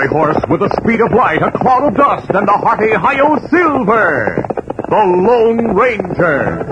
fiery horse with the speed of light, a cloud of dust, and a hearty Hi-Yo Silver, the Lone Ranger.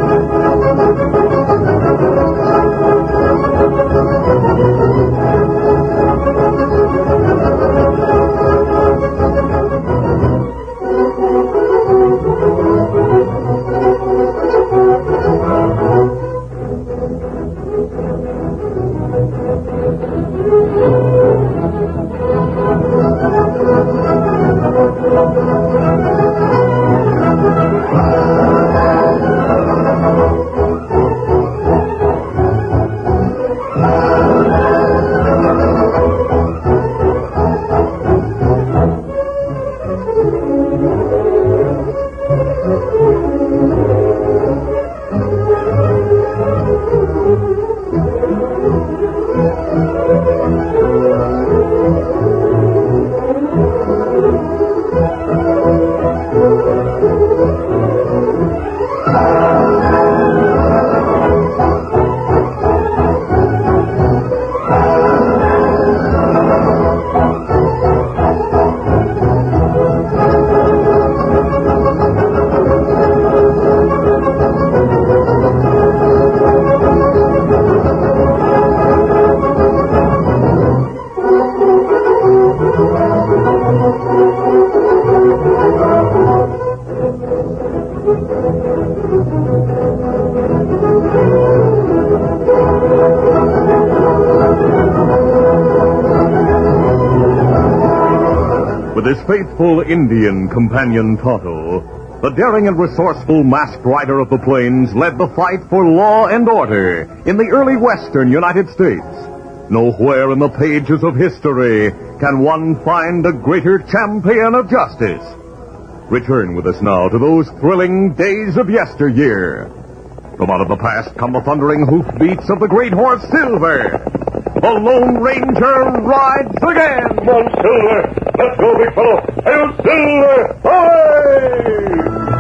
With his faithful Indian companion Tonto, the daring and resourceful masked rider of the plains led the fight for law and order in the early western United States. Nowhere in the pages of history can one find a greater champion of justice. Return with us now to those thrilling days of yesteryear. From out of the past come the thundering hoofbeats of the great horse Silver. The Lone Ranger rides again. Come on, Silver. Let's go, big fellow. Hail, Silver! Away!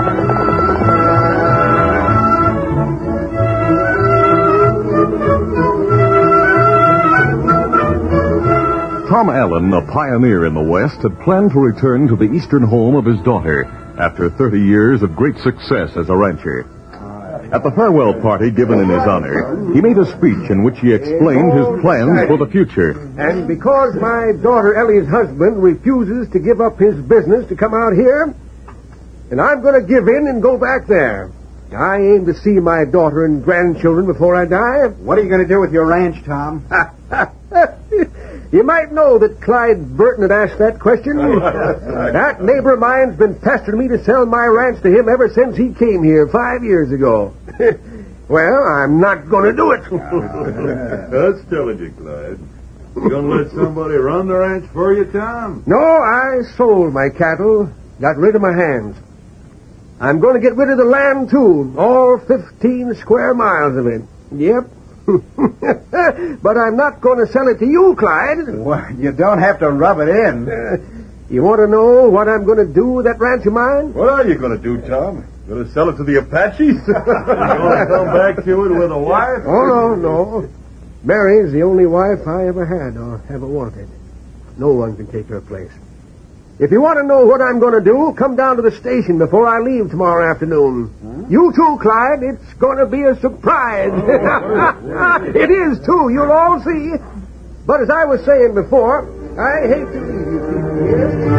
Tom Allen, a pioneer in the West, had planned to return to the eastern home of his daughter after 30 years of great success as a rancher. At the farewell party given in his honor, he made a speech in which he explained his plans for the future. And because my daughter Ellie's husband refuses to give up his business to come out here, and I'm going to give in and go back there. I aim to see my daughter and grandchildren before I die. What are you going to do with your ranch, Tom? You might know that Clyde Burton had asked that question. That neighbor of mine's been pestering me to sell my ranch to him ever since he came here 5 years ago. Well, I'm not going to do it. That's telling you, Clyde. You going to let somebody run the ranch for you, Tom? No, I sold my cattle, got rid of my hands. I'm going to get rid of the land, too, all 15 square miles of it. Yep. But I'm not going to sell it to you, Clyde. Well, you don't have to rub it in. You want to know what I'm going to do with that ranch of mine? What are you going to do, Tom? Going to sell it to the Apaches? You going to come back to it with a wife? Oh, no. Mary's the only wife I ever had or ever wanted. No one can take her place. If you want to know what I'm going to do, come down to the station before I leave tomorrow afternoon. Huh? You too, Clyde. It's going to be a surprise. It is, too. You'll all see. But as I was saying before, I hate to leave you people here.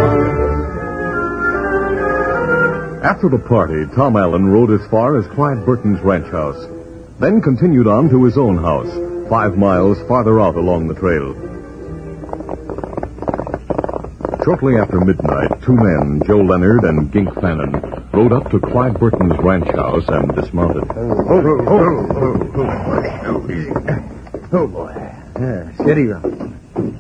After the party, Tom Allen rode as far as Clyde Burton's ranch house, then continued on to his own house, 5 miles farther out along the trail. Shortly after midnight, 2 men, Joe Leonard and Gink Fannin, rode up to Clyde Burton's ranch house and dismounted. Oh, boy. Steady, Ron.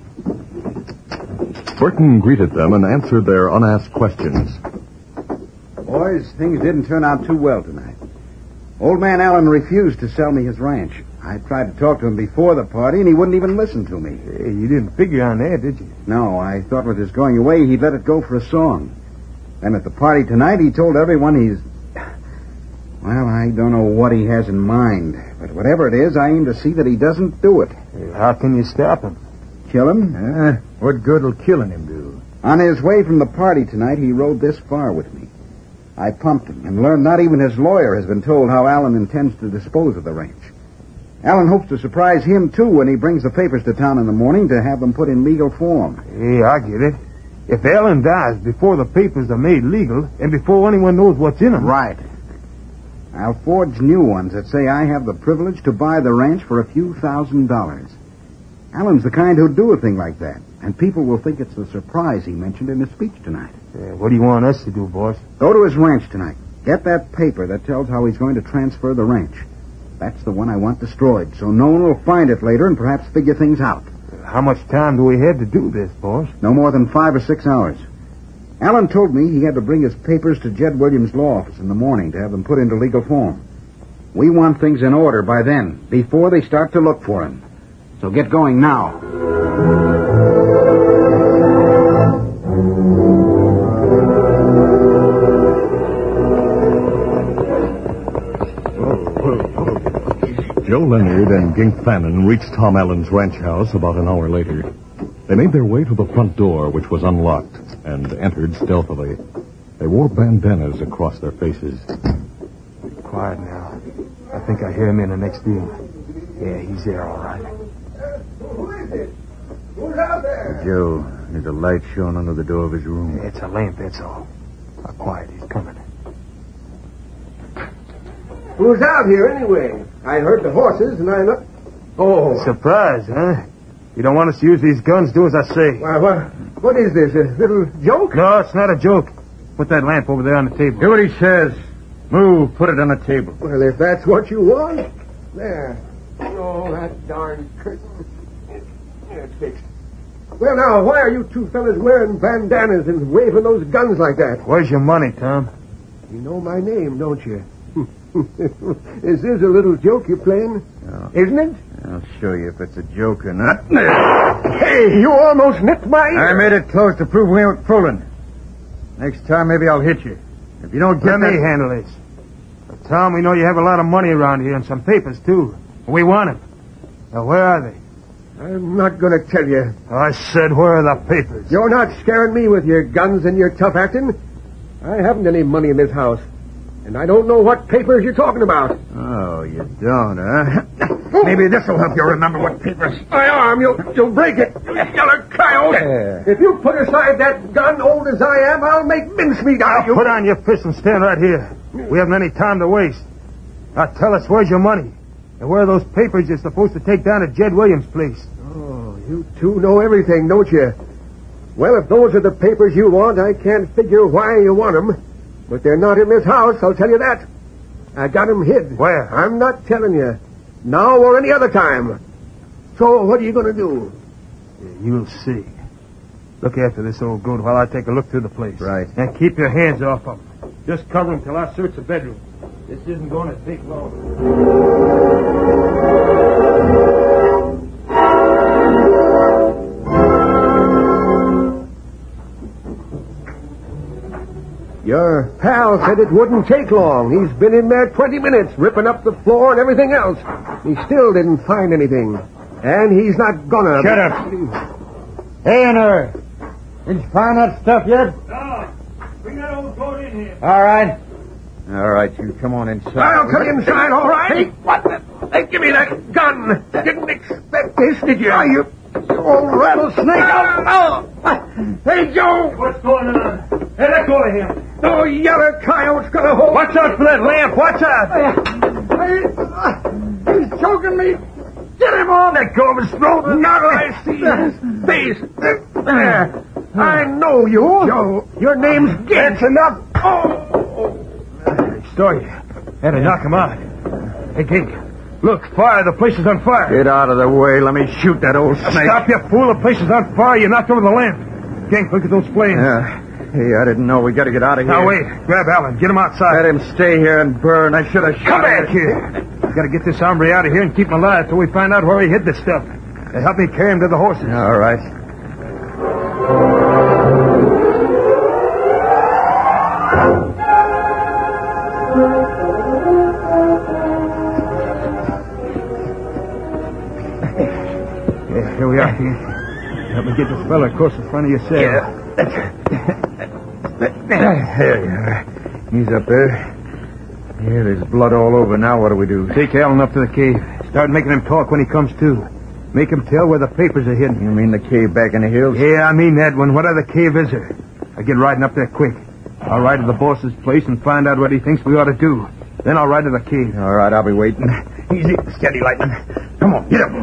Burton greeted them and answered their unasked questions. Boys, things didn't turn out too well tonight. Old man Allen refused to sell me his ranch. I tried to talk to him before the party, and he wouldn't even listen to me. Hey, you didn't figure on that, did you? No, I thought with his going away, he'd let it go for a song. Then at the party tonight, he told everyone he's... Well, I don't know what he has in mind. But whatever it is, I aim to see that he doesn't do it. How can you stop him? kill him. What good will killing him do? On his way from the party tonight, he rode this far with me. I pumped him and learned not even his lawyer has been told how Allen intends to dispose of the ranch. Allen hopes to surprise him, too, when he brings the papers to town in the morning to have them put in legal form. Yeah, I get it. If Allen dies before the papers are made legal and before anyone knows what's in them... Right. I'll forge new ones that say I have the privilege to buy the ranch for a few $1,000s. Allen's the kind who'd do a thing like that, and people will think it's the surprise he mentioned in his speech tonight. What do you want us to do, boss? Go to his ranch tonight. Get that paper that tells how he's going to transfer the ranch. That's the one I want destroyed, so no one will find it later and perhaps figure things out. How much time do we have to do this, boss? No more than 5 or 6 hours. Allen told me he had to bring his papers to Jed Williams' law office in the morning to have them put into legal form. We want things in order by then, before they start to look for him. So get going now. Joe Leonard and Gink Fannin reached Tom Allen's ranch house about an hour later. They made their way to the front door, which was unlocked, and entered stealthily. They wore bandanas across their faces. Be quiet now. I think I hear him in the next room. Yeah, he's there, all right. Who is it? Who's out there? Joe, there's a light showing under the door of his room. It's a lamp, that's all. Quiet, he's coming. Who's out here, anyway? I heard the horses, and I looked... Oh. Surprise, huh? You don't want us to use these guns, do as I say. Why, what is this, a little joke? No, it's not a joke. Put that lamp over there on the table. Do what he says. Move, put it on the table. Well, if that's what you want. There. Oh, that darn curtain. It's fixed. Well, now, why are you two fellas wearing bandanas and waving those guns like that? Where's your money, Tom? You know my name, don't you? Is this a little joke you're playing? No. Isn't it? I'll show you if it's a joke or not. Hey, you almost nipped my ear. I made it close to prove we ain't fooling. Next time, maybe I'll hit you. If you don't get Let me handle this. But Tom, we know you have a lot of money around here and some papers, too. We want them. Now, where are they? I'm not going to tell you. I said, where are the papers? You're not scaring me with your guns and your tough acting. I haven't any money in this house. And I don't know what papers you're talking about. Oh, you don't, huh? Maybe this'll help you remember what papers... My arm, you'll break it. You yellow coyote. Yeah. If you put aside that gun, old as I am, I'll make mincemeat out of you. Put on your fist and stand right here. We haven't any time to waste. Now tell us, where's your money? And where are those papers you're supposed to take down to Jed Williams' place? Oh, you two know everything, don't you? Well, if those are the papers you want, I can't figure why you want them. But they're not in this house, I'll tell you that. I got them hid. Where? I'm not telling you. Now or any other time. So what are you going to do? You'll see. Look after this old goat while I take a look through the place. Right. And keep your hands off him. Just cover him till I search the bedroom. This isn't going to take long. Your pal said it wouldn't take long. He's been in there 20 minutes, ripping up the floor and everything else. He still didn't find anything. And he's not gonna... Shut up. Hey, in there. Did you find that stuff yet? No. Bring that old goat in here. All right. All right, you come on inside. I'll come inside, all right? Hey, what the... Hey, give me that gun. Didn't expect this, did you? You old rattlesnake. Oh. Hey, Joe. What's going on? Hey, let go of him. No yeller coyote's gonna hold... Watch out for that lamp. Watch out. He's choking me. Get him on. Let go of his throat. Now I see his face. There. I know you. Joe. Your name's Gink. That's enough. Oh. Story. Had to knock him out. Hey, Gink. Look, fire. The place is on fire. Get out of the way. Let me shoot that old snake. Stop, you fool. The place is on fire. You knocked over the lamp. Gink, look at those flames. Hey, I didn't know. We got to get out of here. Now, wait. Grab Allen. Get him outside. Let him stay here and burn. I should have shot Come him. back here. We got to get this hombre out of here and keep him alive till we find out where he hid this stuff. Help me carry him to the horses. All right. Yeah, here we are, Gink. Help me get this fella across the front of your cell. Yeah. There you are. He's up there. Yeah, there's blood all over. Now what do we do? Take Alan up to the cave. Start making him talk when he comes to. Make him tell where the papers are hidden. You mean the cave back in the hills? Yeah, I mean that one. What other cave is there? I'll get riding up there quick. I'll ride to the boss's place and find out what he thinks we ought to do. Then I'll ride to the cave. All right, I'll be waiting. Easy. Steady, Lightning. Come on, get up.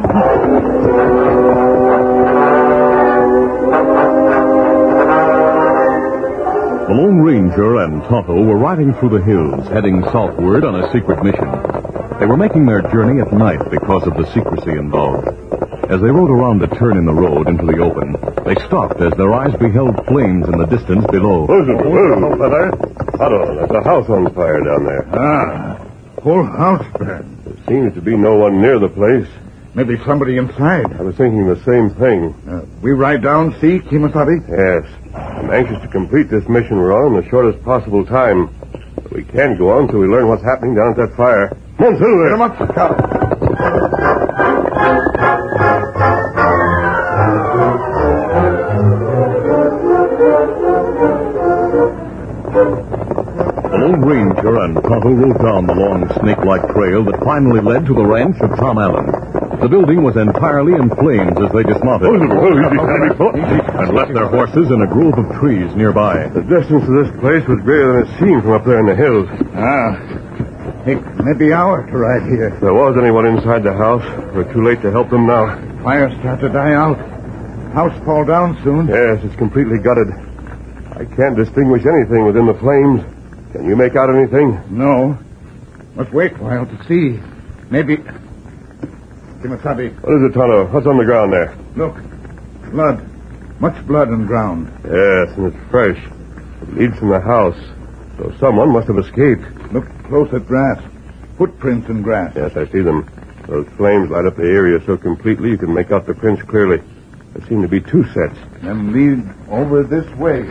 The Lone Ranger and Tonto were riding through the hills, heading southward on a secret mission. They were making their journey at night because of the secrecy involved. As they rode around the turn in the road into the open, they stopped as their eyes beheld flames in the distance below. Whoa, fella. Otto, there's a house on fire down there. Whole house burned. There seems to be no one near the place. Maybe somebody inside. I was thinking the same thing. We ride down, see, Kimasabi? Yes. I'm anxious to complete this mission we're on in the shortest possible time. But we can't go on until we learn what's happening down at that fire. Come on, Silver. Get him up, Scout. The Lone Ranger and Tonto rode down the long snake-like trail that finally led to the ranch of Tom Allen. The building was entirely in flames as they dismounted and left their horses in a grove of trees nearby. The distance to this place was greater than it seemed from up there in the hills. It may be hour to ride here. If there was anyone inside the house, we're too late to help them now. Fire start to die out. House fall down soon. Yes, it's completely gutted. I can't distinguish anything within the flames. Can you make out anything? No. Must wait a while to see. Maybe... Kimasabi, What is it, Tonto? What's on the ground there? look. Blood. Much blood on ground. Yes, and it's fresh. It leads from the house. So someone must have escaped. Look close at grass. Footprints in grass. Yes, I see them. Those flames light up the area so completely you can make out the prints clearly. There seem to be two sets. Then lead over this way.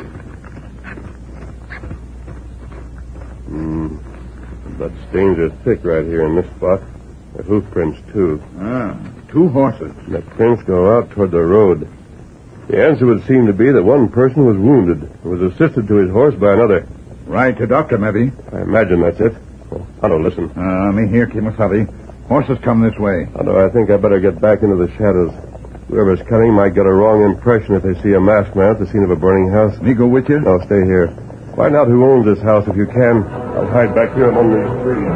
The blood stains are thick right here in this spot. The hoof prints, too. Two horses. And the prints go out toward the road. The answer would seem to be that one person was wounded and was assisted to his horse by another. Ride to doctor, maybe. I imagine that's it. Oh, Tonto, listen. Me here, Kimasabi. Horses come this way. Tonto, I think I better get back into the shadows. Whoever's coming might get a wrong impression if they see a masked man at the scene of a burning house. Me go with you? No, stay here. Find out who owns this house if you can. I'll hide back here among these trees.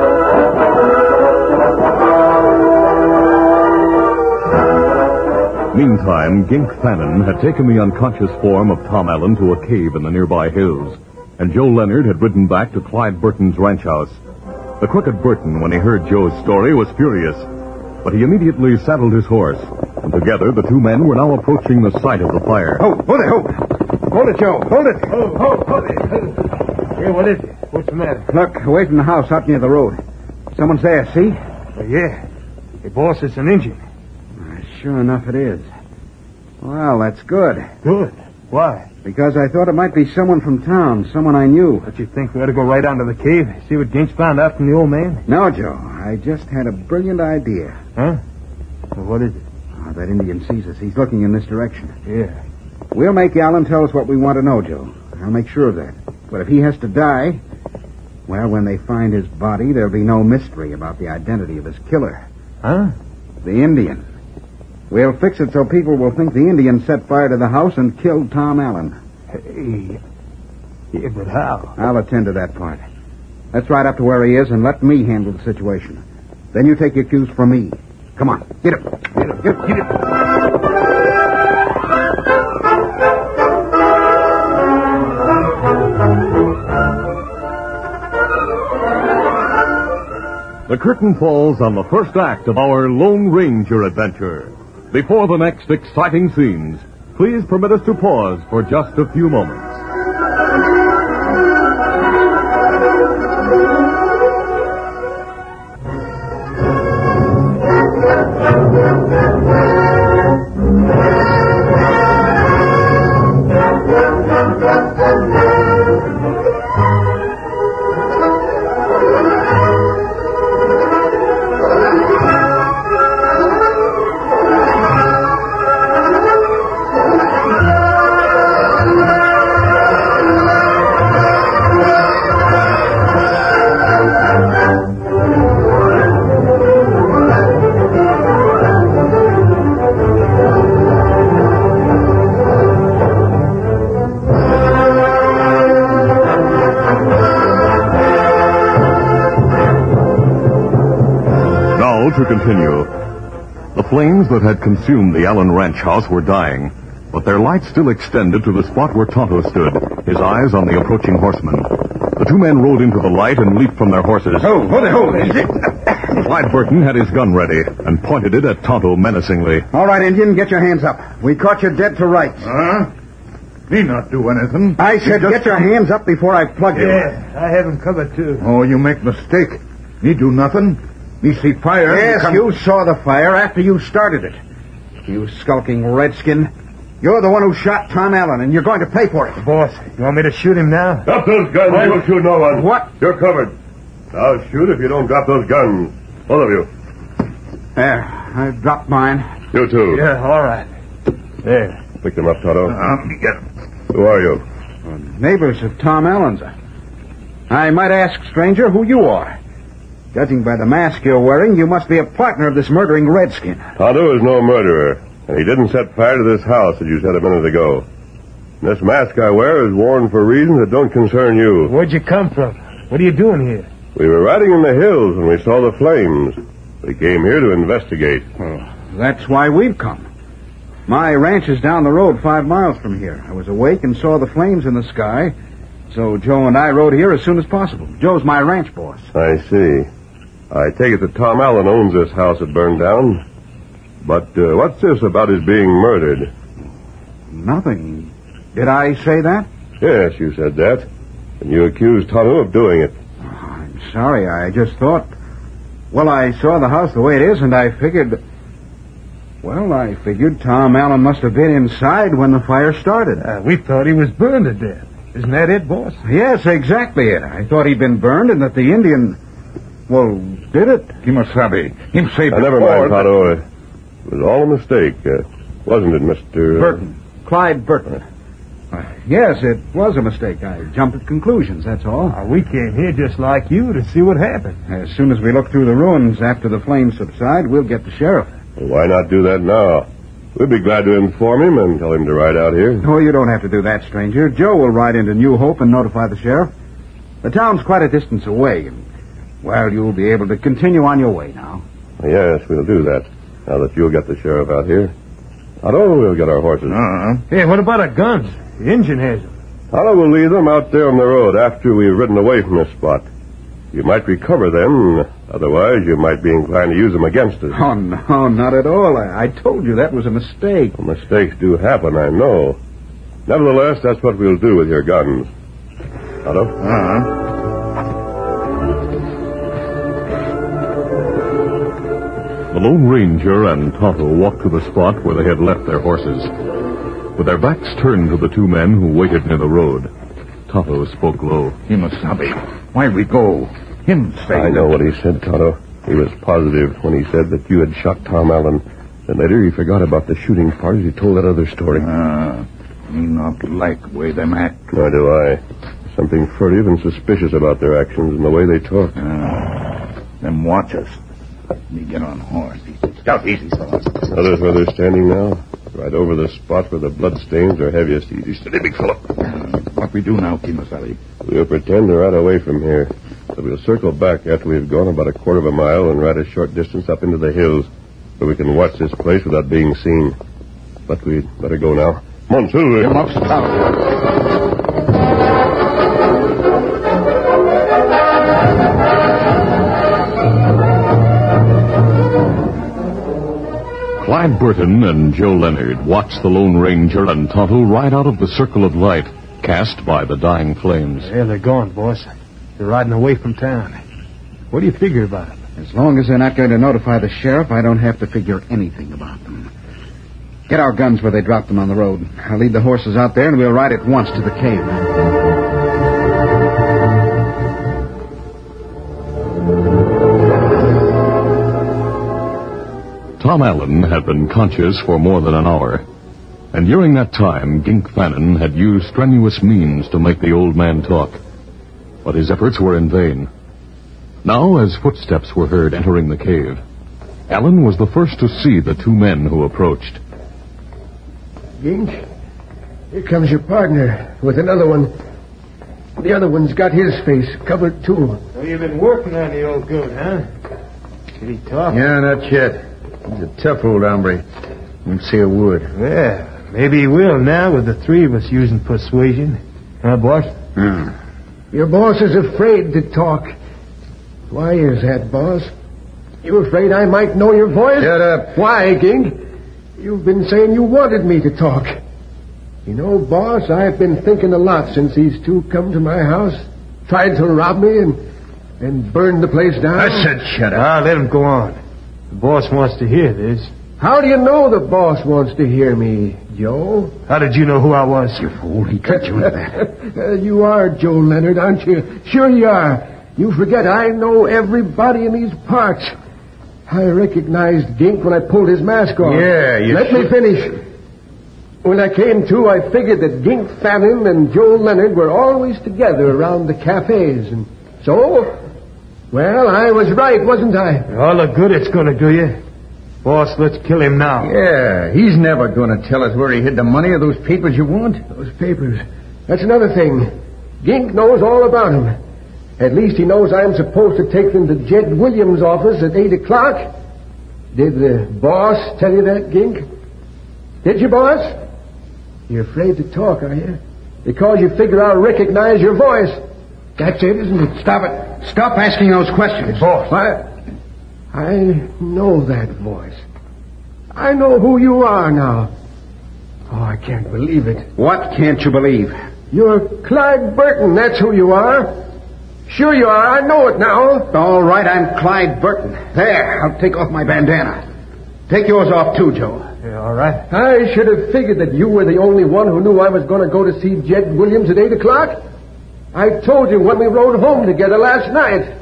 Meantime, Gink Fannin had taken the unconscious form of Tom Allen to a cave in the nearby hills, and Joe Leonard had ridden back to Clyde Burton's ranch house. The crooked Burton, when he heard Joe's story, was furious, but he immediately saddled his horse, and together the two men were now approaching the site of the fire. Hold it, Hold it, Joe. Hold it. Hold it. Hey, what is it? What's the matter? Look, away from the house, out near the road. Someone's there, see? Yeah. Hey, boss, it's an Indian. Sure enough it is. Well, that's good. Good. Why? Because I thought it might be someone from town, someone I knew. Don't you think we ought to go right down to the cave, see what Gink's found out from the old man? No, Joe. I just had a brilliant idea. Huh? Well, what is it? Oh, that Indian sees us. He's looking in this direction. Yeah. We'll make Allen tell us what we want to know, Joe. I'll make sure of that. But if he has to die, well, when they find his body, there'll be no mystery about the identity of his killer. Huh? The Indian. We'll fix it so people will think the Indian set fire to the house and killed Tom Allen. Hey. Yeah, but how? I'll attend to that part. Let's ride up to where he is and let me handle the situation. Then you take your cues from me. Come on. Get up. Get up. Get up. Get up. The curtain falls on the first act of our Lone Ranger adventure. Before the next exciting scenes, please permit us to pause for just a few moments. to continue. The flames that had consumed the Allen ranch house were dying, but their light still extended to the spot where Tonto stood, his eyes on the approaching horseman. The two men rode into the light and leaped from their horses. Hold it. Clyde Burton had his gun ready and pointed it at Tonto menacingly. All right, Indian, get your hands up. We caught you dead to rights. Me not do anything. I said get your hands up before I plug you. Yeah, I have him covered, too. Oh, you make mistake. Me do nothing. Me see fire. Yes, you saw the fire after you started it. You skulking redskin. You're the one who shot Tom Allen, and you're going to pay for it. Boss, you want me to shoot him now? Drop those guns. You don't shoot no one. What? You're covered. I'll shoot if you don't drop those guns. Both of you. There, I dropped mine. You too. Yeah, all right. There. Pick them up, Tonto. Get him. Who are you? Neighbors of Tom Allen's. I might ask, stranger, who you are. Judging by the mask you're wearing, you must be a partner of this murdering redskin. Tonto is no murderer, and he didn't set fire to this house, as you said a minute ago. And this mask I wear is worn for reasons that don't concern you. Where'd you come from? What are you doing here? We were riding in the hills when we saw the flames. We came here to investigate. Oh, that's why we've come. My ranch is down the road 5 miles from here. I was awake and saw the flames in the sky, so Joe and I rode here as soon as possible. Joe's my ranch boss. I see. I take it that Tom Allen owns this house that burned down. But what's this about his being murdered? Nothing. Did I say that? Yes, you said that. And you accused Tonto of doing it. Oh, I'm sorry. I just thought... Well, I saw the house the way it is, and I figured... Well, I figured Tom Allen must have been inside when the fire started. We thought he was burned to death. Isn't that it, boss? Yes, exactly it. I thought he'd been burned and that the Indian... Well, did it? Kimasabi. Him say Never mind, Tonto. It was all a mistake, wasn't it, Mr... Burton. Clyde Burton. Yes, it was a mistake. I jumped at conclusions, that's all. We came here just like you to see what happened. As soon as we look through the ruins after the flames subside, we'll get the sheriff. Well, why not do that now? We'd be glad to inform him and tell him to ride out here. Oh, you don't have to do that, stranger. Joe will ride into New Hope and notify the sheriff. The town's quite a distance away, and, well, you'll be able to continue on your way now. Yes, we'll do that. Now that you'll get the sheriff out here. Tonto, we'll get our horses. Hey, what about our guns? The engine has them. Tonto will leave them out there on the road after we've ridden away from this spot. You might recover them. Otherwise, you might be inclined to use them against us. Oh, no, not at all. I told you that was a mistake. Well, mistakes do happen, I know. Nevertheless, that's what we'll do with your guns. Tonto? The Lone Ranger and Tonto walked to the spot where they had left their horses. With their backs turned to the two men who waited near the road, Tonto spoke low. Kimasabi. Why we go? Him say... I know what he said, Tonto. He was positive when he said that you had shot Tom Allen. Then later he forgot about the shooting part as he told that other story. Me not like the way them act. Nor do I. Something furtive and suspicious about their actions and the way they talk. Them watch us. Let me get on horse. Stop easy, fellas. Notice where they're standing now? Right over the spot where the blood stains are heaviest. Easy, steady, big fellow. What we do now, Kimasabi? We'll pretend to ride away from here. So we'll circle back after we've gone about 1/4 of a mile and ride a short distance up into the hills where we can watch this place without being seen. But we'd better go now. Come on, Silver. Come up, stop. Clyde Burton and Joe Leonard watched the Lone Ranger and Tonto ride out of the circle of light cast by the dying flames. Yeah, they're gone, boss. They're riding away from town. What do you figure about it? As long as they're not going to notify the sheriff, I don't have to figure anything about them. Get our guns where they dropped them on the road. I'll lead the horses out there, and we'll ride at once to the cave. Tom Allen had been conscious for more than an hour, and during that time, Gink Fannin had used strenuous means to make the old man talk. But his efforts were in vain. Now, as footsteps were heard entering the cave, Allen was the first to see the two men who approached. Gink, here comes your partner with another one. The other one's got his face covered, too. So you've been working on the old goat, huh? Did he talk? Yeah, not yet. He's a tough old hombre. Won't say a word. Yeah, maybe he will now with the three of us using persuasion. Huh, boss? Your boss is afraid to talk. Why is that, boss? You afraid I might know your voice? Shut up. Why, Gink? You've been saying you wanted me to talk. You know, boss, I've been thinking a lot since these two come to my house, tried to rob me and burned the place down. I said shut up. Let him go on. The boss wants to hear this. How do you know the boss wants to hear me, Joe? How did you know who I was? You fool. He cut you into that. You are Joe Leonard, aren't you? Sure you are. You forget I know everybody in these parts. I recognized Gink when I pulled his mask off. Yeah, you Let me finish. When I came to, I figured that Gink Fannin and Joe Leonard were always together around the cafes. And so, well, I was right, wasn't I? All the good it's going to do you. Boss, let's kill him now. Yeah, he's never going to tell us where he hid the money or those papers you want. Those papers. That's another thing. Gink knows all about them. At least he knows I'm supposed to take them to Jed Williams' office at 8 o'clock. Did the boss tell you that, Gink? Did you, boss? You're afraid to talk, are you? Because you figure I'll recognize your voice. That's it, isn't it? Stop it. Stop asking those questions. Boss. I know that voice. I know who you are now. Oh, I can't believe it. What can't you believe? You're Clyde Burton, that's who you are. Sure you are, I know it now. All right, I'm Clyde Burton. There, I'll take off my bandana. Take yours off too, Joe. Yeah, all right. I should have figured that you were the only one who knew I was going to go to see Jed Williams at 8 o'clock. I told you when we rode home together last night.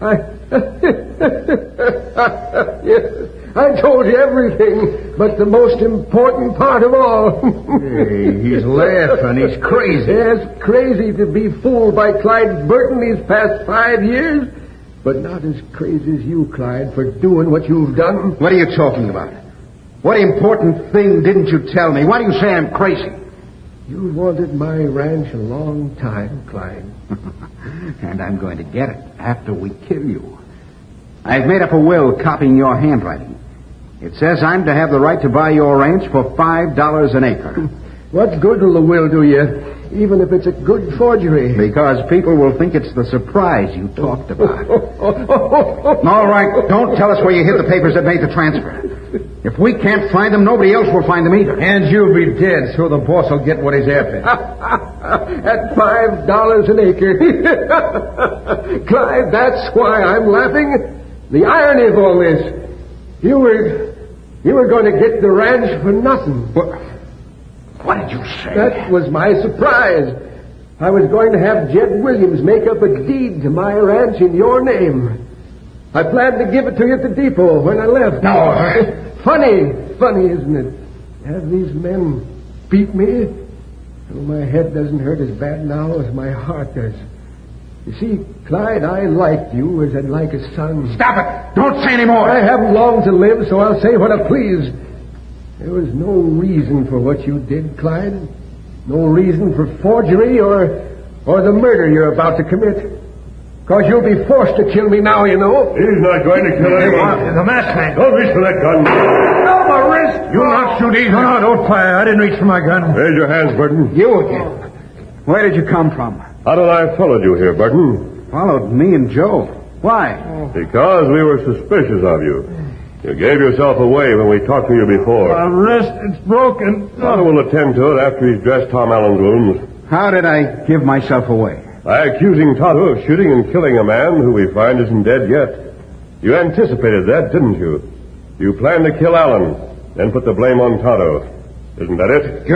Yes, I told you everything, but the most important part of all. Hey, he's laughing. He's crazy. Yes, crazy to be fooled by Clyde Burton these past 5 years, but not as crazy as you, Clyde, for doing what you've done. What are you talking about? What important thing didn't you tell me? Why do you say I'm crazy? You wanted my ranch a long time, Clyde. And I'm going to get it after we kill you. I've made up a will copying your handwriting. It says I'm to have the right to buy your ranch for $5 an acre. What good will the will do you, even if it's a good forgery? Because people will think it's the surprise you talked about. All right, don't tell us where you hid the papers that made the transfer. If we can't find them, nobody else will find them either. And you'll be dead, so the boss will get what he's after. At $5 an acre. Clyde, that's why I'm laughing. The irony of all this. You were going to get the ranch for nothing. What did you say? That was my surprise. I was going to have Jed Williams make up a deed to my ranch in your name. I planned to give it to you at the depot when I left. No. Funny, isn't it? Have these men beat me? Oh, my head doesn't hurt as bad now as my heart does. You see, Clyde, I liked you as I'd like a son. Stop it! Don't say any more! I haven't long to live, so I'll say what I please. There was no reason for what you did, Clyde. No reason for forgery or the murder you're about to commit. Because you'll be forced to kill me now, you know. He's not going to kill anyone. The masked man. Don't reach for that gun. No, my wrist! You'll not shoot either. No, don't fire. I didn't reach for my gun. Raise your hands, Burton. You again. Where did you come from? How did I follow you here, Burton? Followed me and Joe. Why? Because we were suspicious of you. You gave yourself away when we talked to you before. My wrist, it's broken. Tonto will attend to it after he's dressed Tom Allen's wounds. How did I give myself away? By accusing Tonto of shooting and killing a man who we find isn't dead yet. You anticipated that, didn't you? You planned to kill Allen, then put the blame on Tonto. Isn't that it?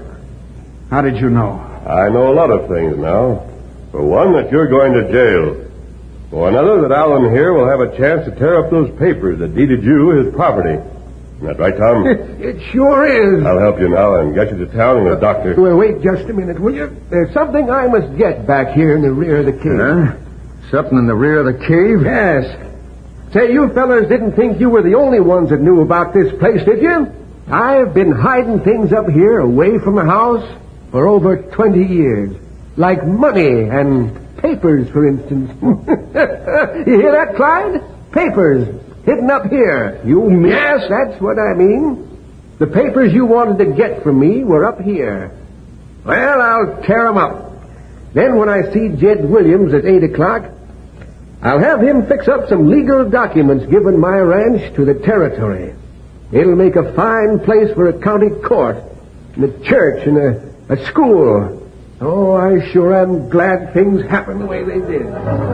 How did you know? I know a lot of things now. For one, that you're going to jail. For another, that Allen here will have a chance to tear up those papers that deeded you his property. Isn't that right, Tom? It sure is. I'll help you now and get you to town and a doctor. Well, wait just a minute, will you? There's something I must get back here in the rear of the cave. Huh? Something in the rear of the cave? Yes. Say, you fellas didn't think you were the only ones that knew about this place, did you? I've been hiding things up here away from the house for over 20 years. Like money and papers, for instance. You hear that, Clyde? Papers. hidden up here. You mean... Yes, that's what I mean. The papers you wanted to get from me were up here. Well, I'll tear 'em up. Then when I see Jed Williams at 8 o'clock, I'll have him fix up some legal documents giving my ranch to the territory. It'll make a fine place for a county court, and a church, and a school. Oh, I sure am glad things happened the way they did.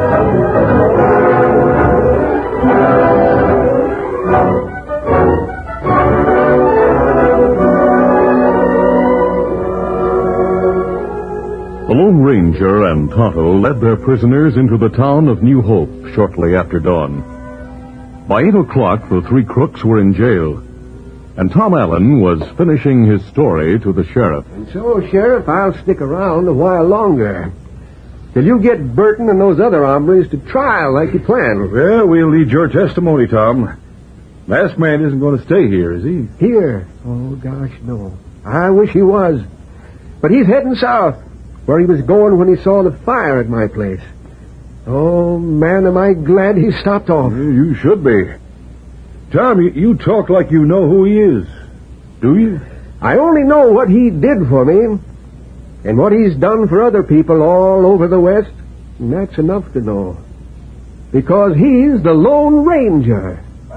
The Lone Ranger and Tonto led their prisoners into the town of New Hope shortly after dawn. By 8 o'clock, the three crooks were in jail, and Tom Allen was finishing his story to the sheriff. And so, Sheriff, I'll stick around a while longer, till you get Burton and those other hombres to trial like you planned. Well, we'll need your testimony, Tom. Masked Man isn't going to stay here, is he? Here? Oh, gosh, no. I wish he was. But he's heading south, where he was going when he saw the fire at my place. Oh, man, am I glad he stopped off. You should be. Tom, you talk like you know who he is. Do you? I only know what he did for me, and what he's done for other people all over the West, and that's enough to know. Because he's the Lone Ranger.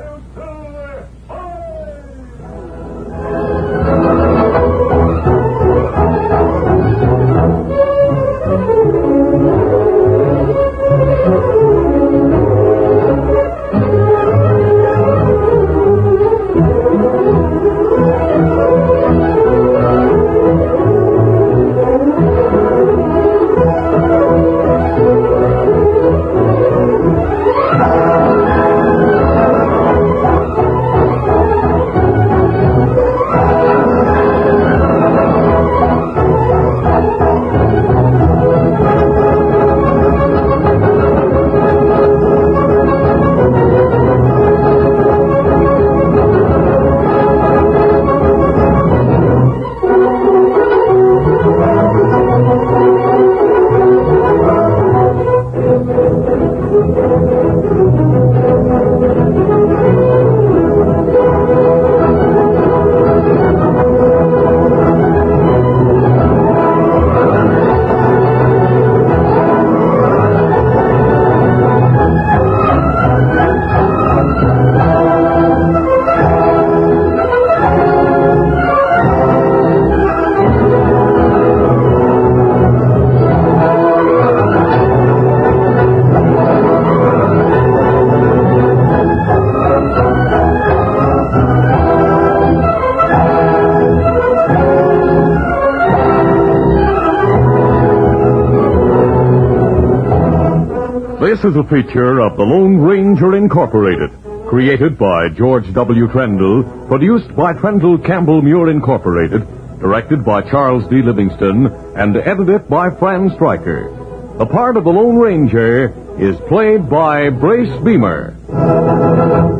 This is a feature of the Lone Ranger Incorporated, created by George W. Trendle, produced by Trendle Campbell Muir Incorporated, directed by Charles D. Livingston, and edited by Fran Stryker. The part of the Lone Ranger is played by Brace Beamer.